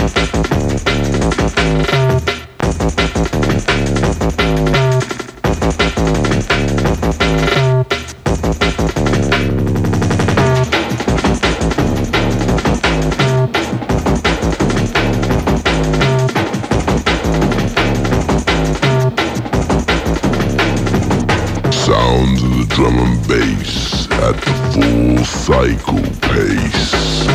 Drum and bass at the full cycle pace.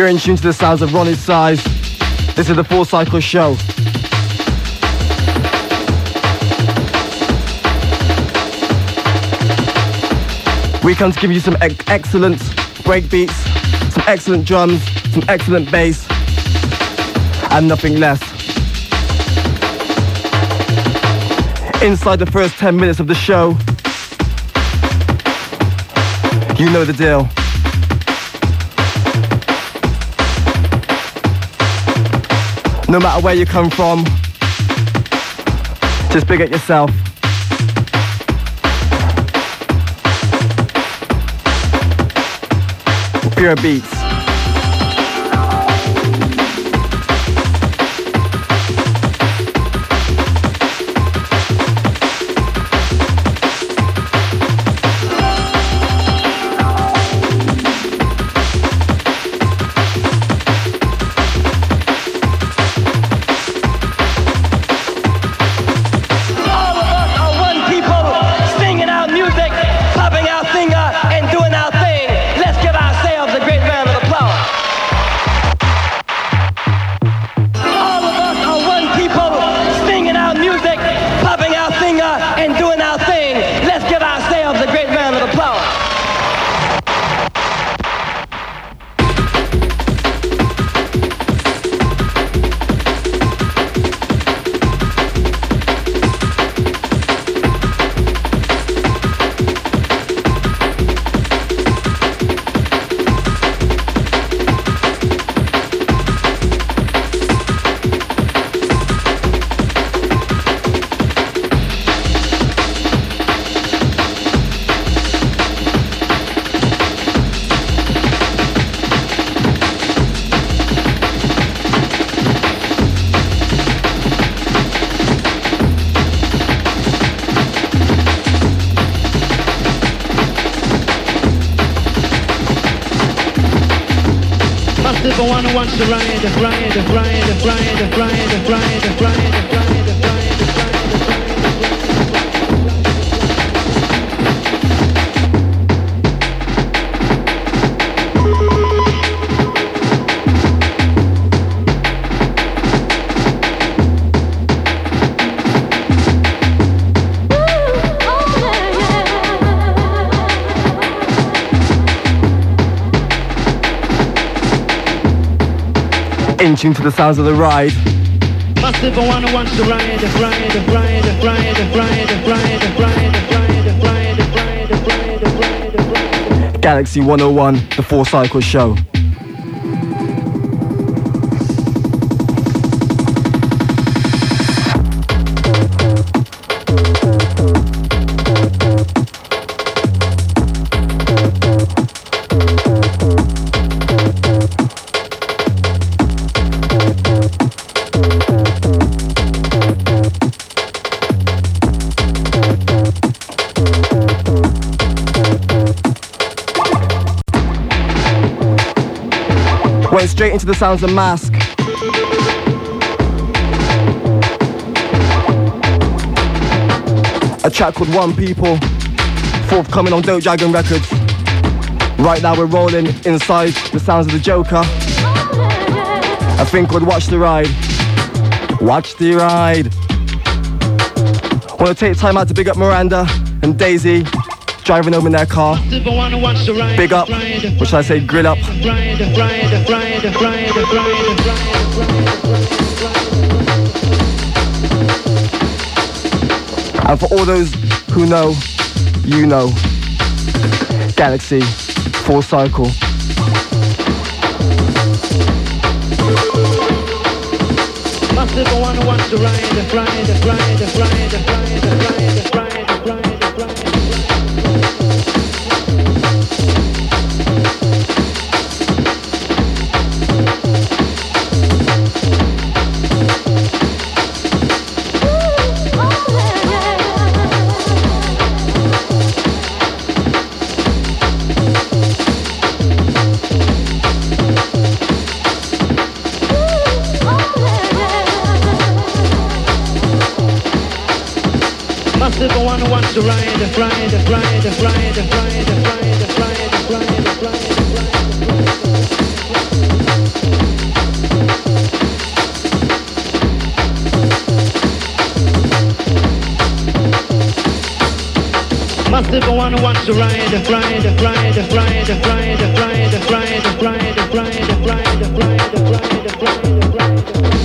You're in tune to the sounds of Ronnie Size. This is the Full Cycle Show. We come to give you some excellent breakbeats, some excellent drums, some excellent bass, and nothing less. Inside the first 10 minutes of the show, you know the deal. No matter where you come from, just big at yourself. Pure beats. Wants to In tune to the sounds of the ride. Massive one who wants to ride. Galaxy 101, the Full Cycle Show. Went straight into the sounds of Mask. A track called One People, forthcoming on Dope Dragon Records. Right now we're rolling inside the sounds of the Joker. A thing called Watch the Ride. Watch the Ride. Want to take time out to big up Miranda and Daisy, driving home in their car. Big up, or should I say grill up. And for all those who know, you know. Galaxy, Full Cycle. Massive one who wants to ride. Massive one who wants to ride, ride, ride, ride, ride, ride, ride, ride, ride, ride, ride, ride, ride, ride.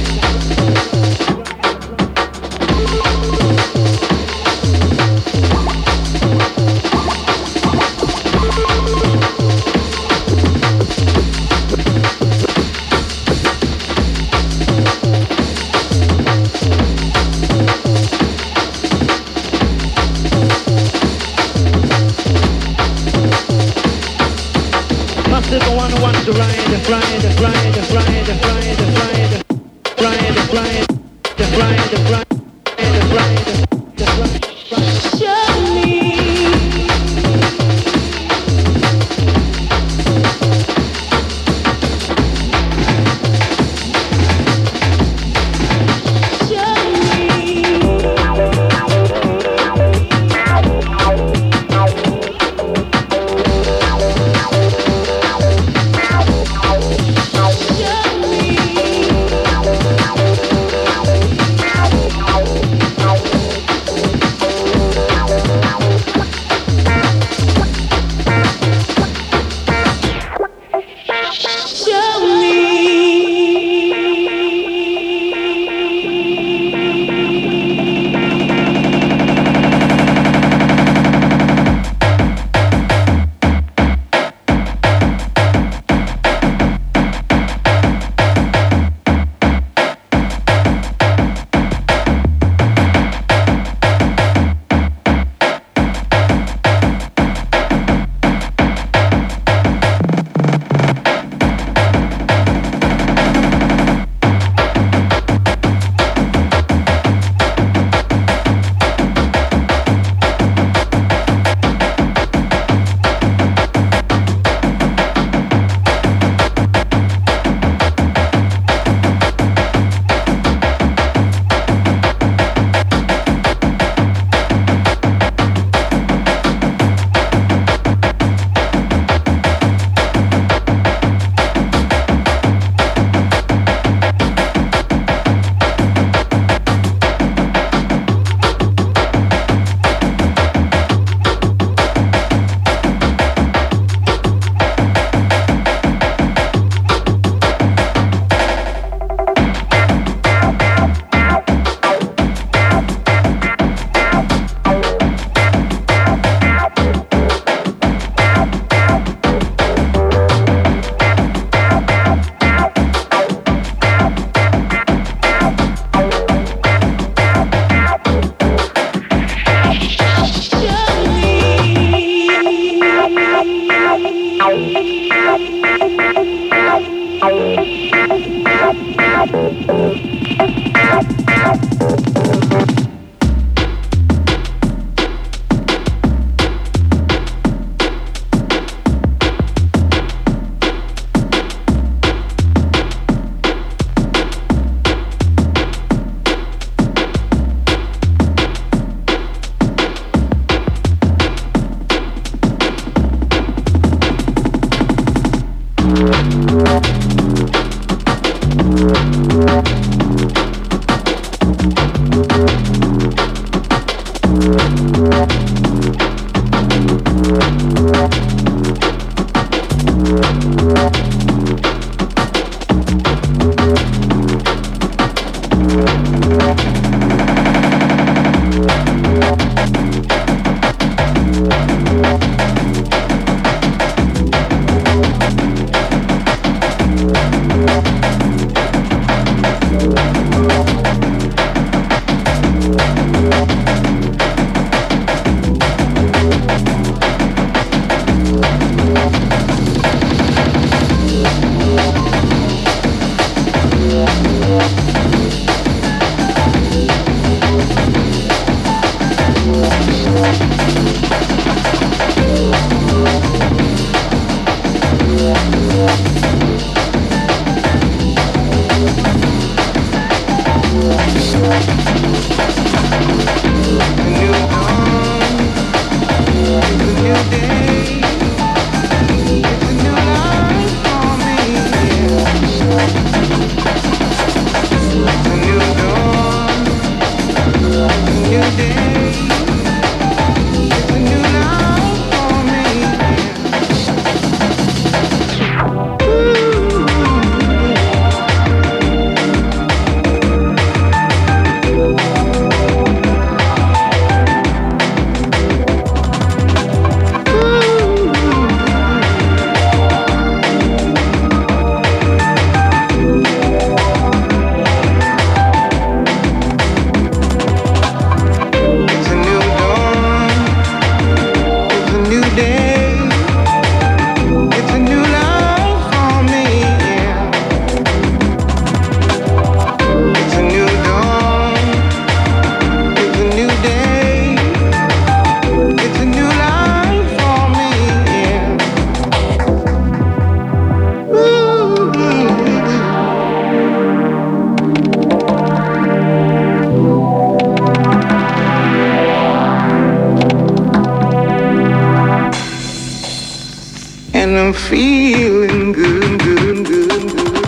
Massive one who wants to ride, ride, ride, ride, ride, ride, ride, ride, ride, ride, ride. Show me. New day, it's a new life. I'm feeling good, good, good, good, good.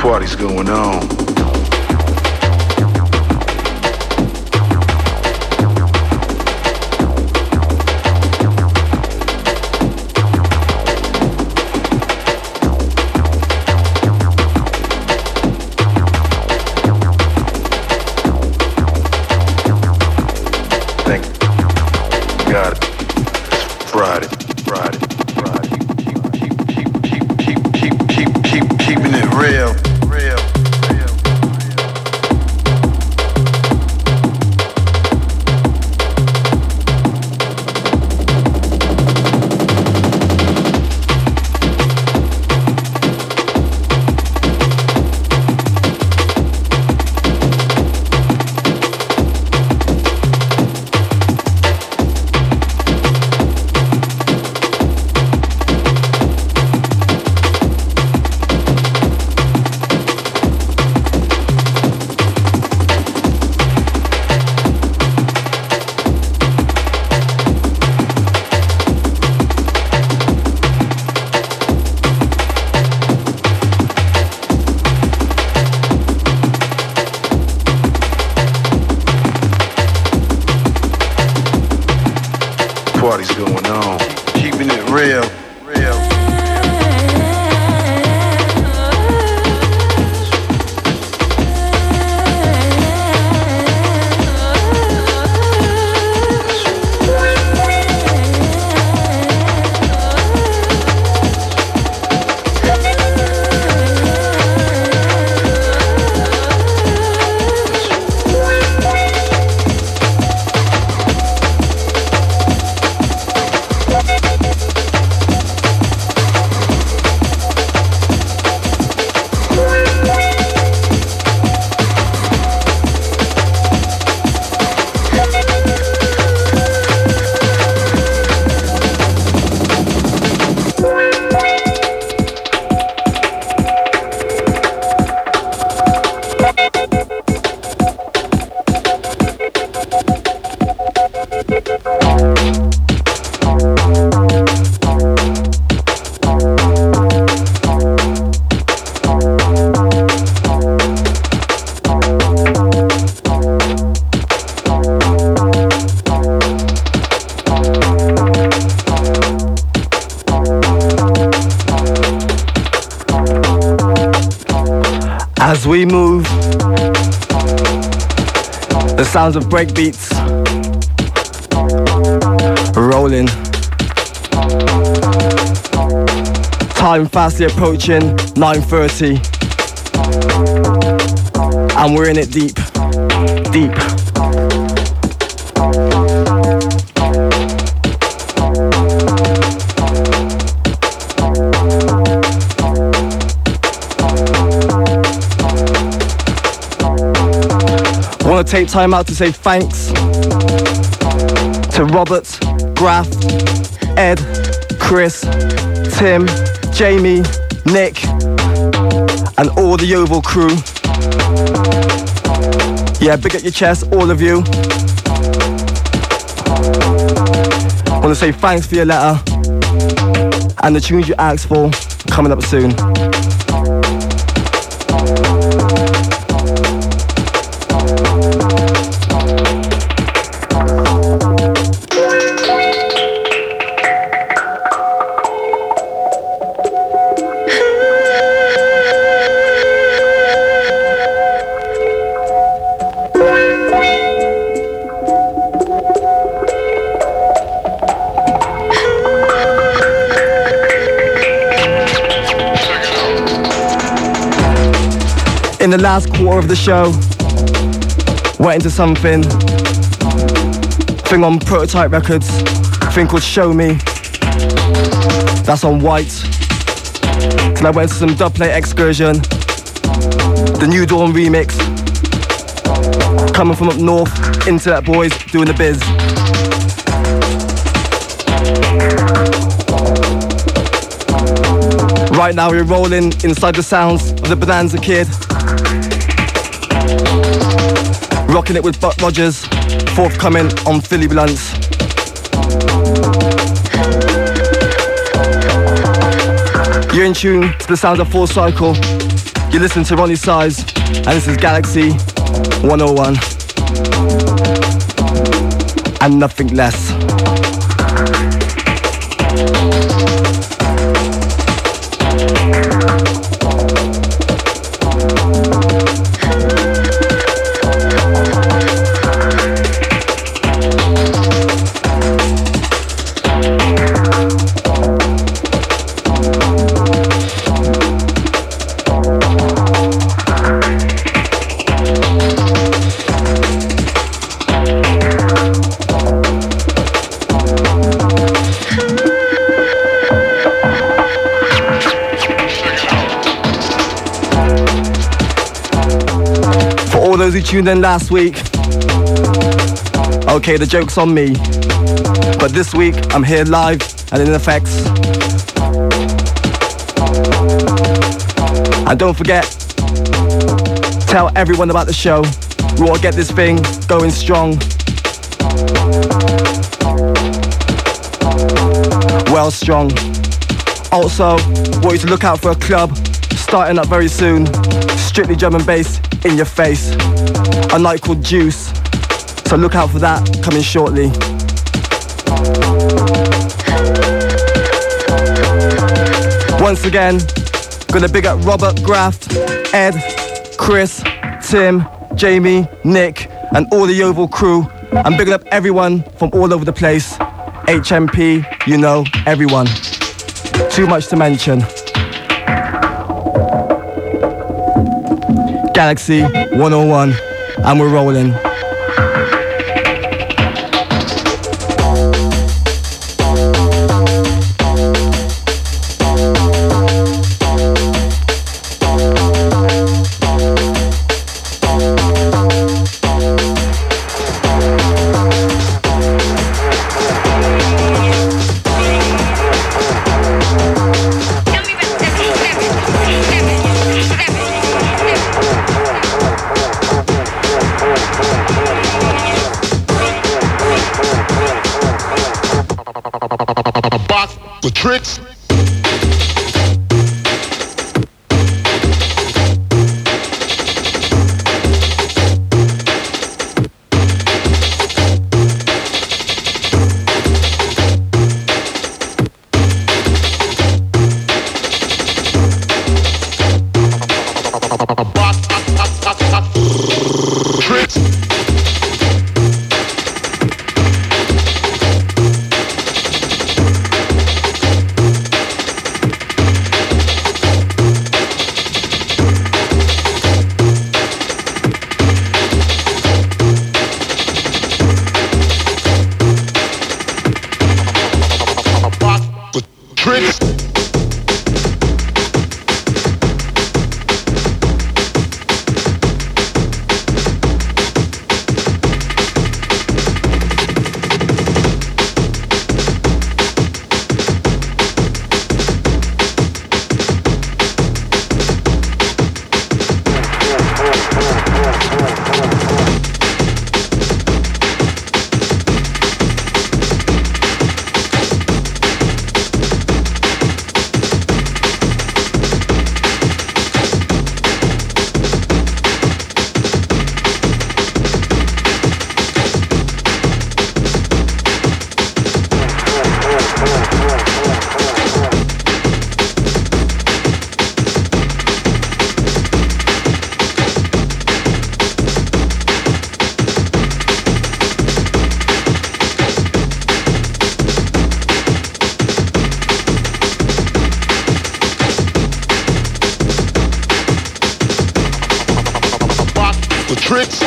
Party's going on. Party's going on, keeping it real. As we move, the sounds of breakbeats rolling. Time fastly approaching 9:30, and we're in it deep, deep. I want to take time out to say thanks to Robert, Graf, Ed, Chris, Tim, Jamie, Nick, and all the Yeovil crew. Yeah, big at your chest, all of you. I want to say thanks for your letter and the tunes you asked for coming up soon. In the last quarter of the show, went into something on Prototype Records, thing called Show Me. That's on White. Then I went to some Dubplate Excursion, the New Dawn remix, coming from up north, Internet Boys doing the biz. Right now we're rolling inside the sounds of the Bonanza Kid, rocking it with Buck Rogers, forthcoming on Philly Blunts. You're in tune to the sounds of Full Cycle. You listen to Ronnie Size, and this is Galaxy 101. And nothing less. Who tuned in last week, okay, the joke's on me, but this week I'm here live and in effects. And don't forget, tell everyone about the show. We want to get this thing going strong, well strong. Also, want you to look out for a club starting up very soon, strictly drum and bass in your face, a night called Juice, so look out for that coming shortly. Once again, gonna big up Robert, Graft, Ed, Chris, Tim, Jamie, Nick, and all the Yeovil crew. I'm bigging up everyone from all over the place. HMP, you know, everyone. Too much to mention. Galaxy 101, and we're rolling. The tricks. Tricks.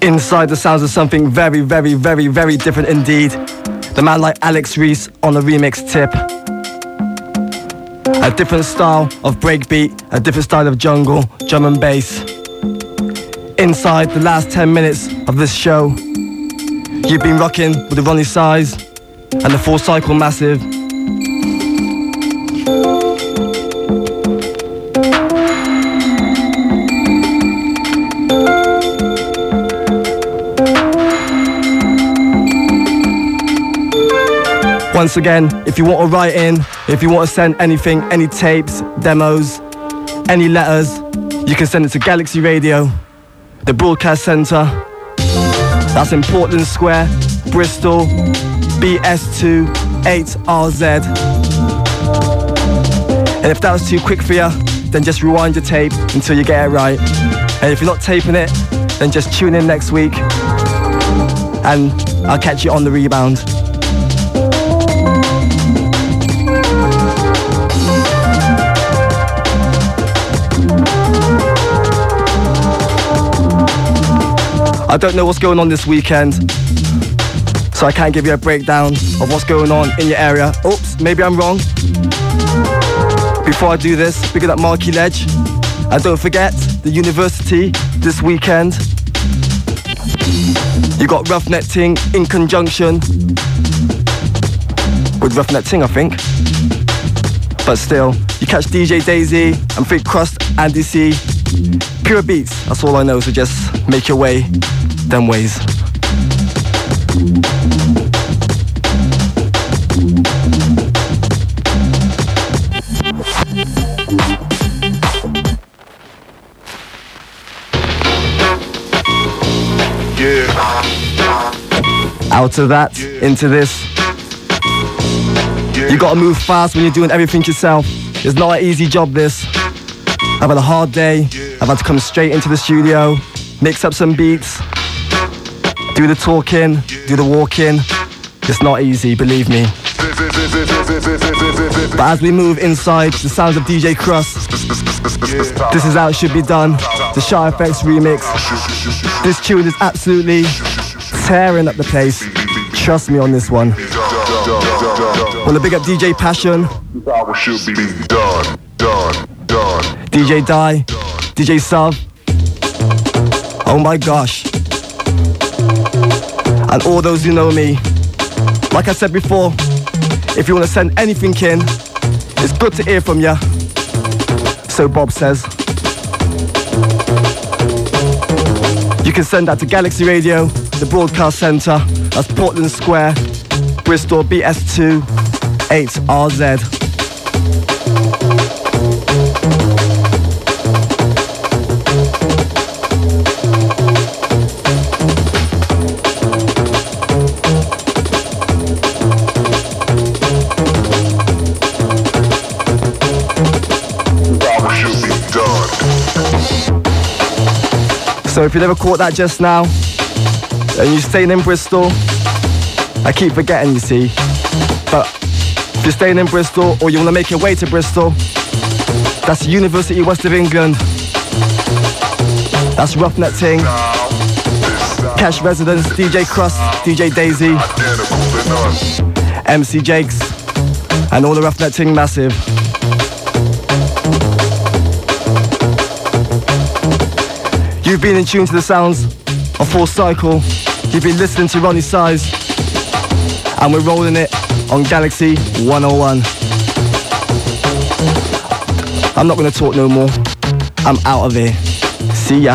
Inside the sounds of something very, very, very, very different indeed. The man like Alex Reese on the remix tip. A different style of breakbeat, a different style of jungle, drum and bass. Inside the last 10 minutes of this show, you've been rocking with the Ronnie Size and the Full Cycle Massive. Once again, if you want to write in, if you want to send anything, any tapes, demos, any letters, you can send it to Galaxy Radio, the broadcast centre. That's in Portland Square, Bristol, BS2 8RZ. And if that was too quick for you, then just rewind your tape until you get it right. And if you're not taping it, then just tune in next week and I'll catch you on the rebound. I don't know what's going on this weekend, so I can't give you a breakdown of what's going on in your area. Oops, maybe I'm wrong. Before I do this, picking up Marky Ledge. And don't forget, the university this weekend. You got Roughneck Ting in conjunction with Roughneck Ting, I think. But still, you catch DJ Daisy and Big Crust, Andy C. Pure beats, that's all I know, so just make your way them ways. Yeah. Out of that, into this. You gotta move fast when you're doing everything yourself. It's not an easy job, this. I've had a hard day. I've had to come straight into the studio, mix up some beats, do the talking, do the walking. It's not easy, believe me. But as we move inside the sounds of DJ Crust, this is how it should be done. The Shy Effects remix. This tune is absolutely tearing up the place. Trust me on this one. Want to big up DJ Passion, DJ Die, DJ Sub. Oh my gosh. And all those who know me. Like I said before, if you want to send anything in, it's good to hear from you. So Bob says. You can send that to Galaxy Radio, the broadcast centre. That's Portland Square, Bristol, BS2 8RZ. So if you never caught that just now, and you're staying in Bristol, I keep forgetting, you see. But if you're staying in Bristol or you want to make your way to Bristol, that's University West of England. That's Roughneck Ting, Cash Residence, DJ Crust, DJ Daisy, MC Jakes, and all the Roughneck Ting massive. You've been in tune to the sounds of Full Cycle. You've been listening to Ronnie Size. And we're rolling it on Galaxy 101. I'm not going to talk no more. I'm out of here. See ya.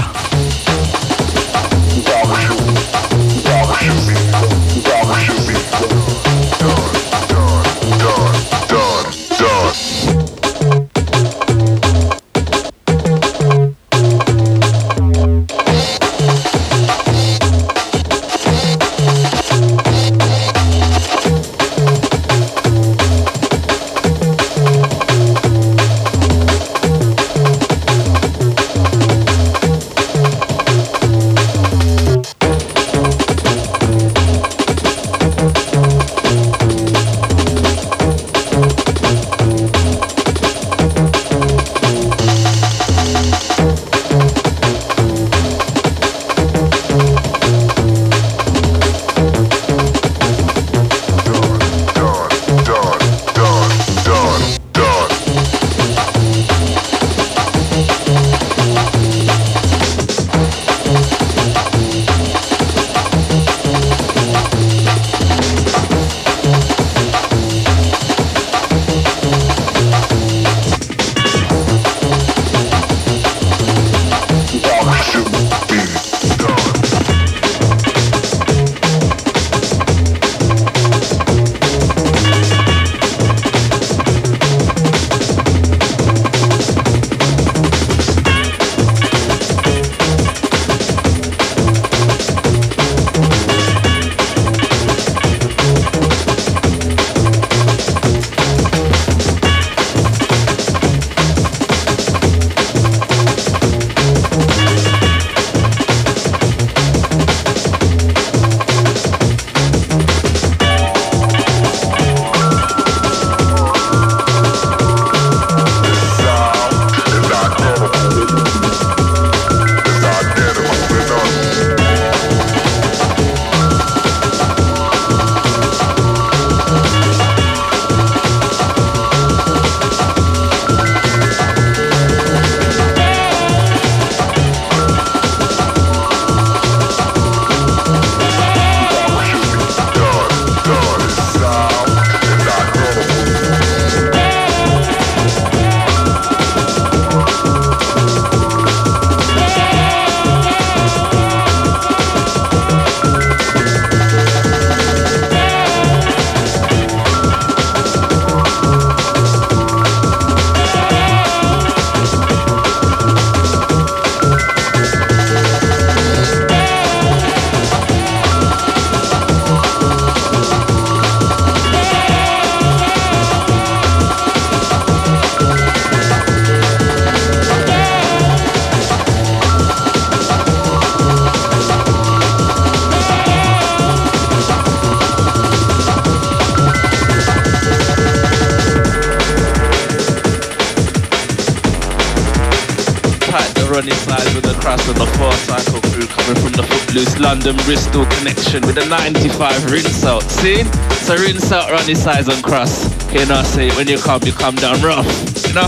Ronnie Size with the Cross on the 4 Cycle crew coming from the Footloose London Bristol connection with the 95 rinse out. See? So rinse out Ronnie Size and Cross. You know, say when you come down rough. You know?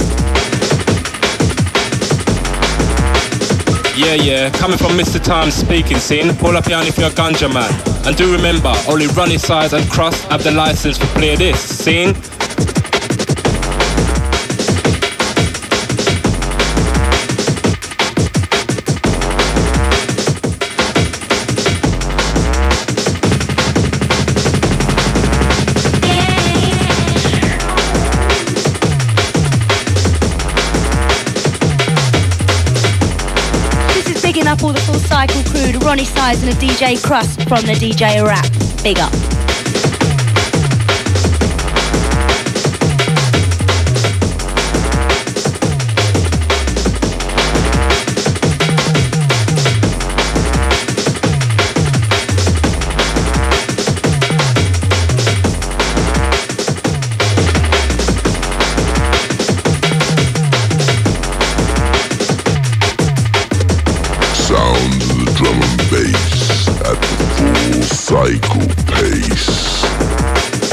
Yeah, coming from Mr. Time speaking, scene. Pull up here if you're a ganja man. And do remember, only Ronnie Size and Cross have the license to play this, scene. Up all the Full Cycle crew, the Ronnie Size and the DJ Crust from the DJ Rap. Big up. Drum and bass at the full cycle pace.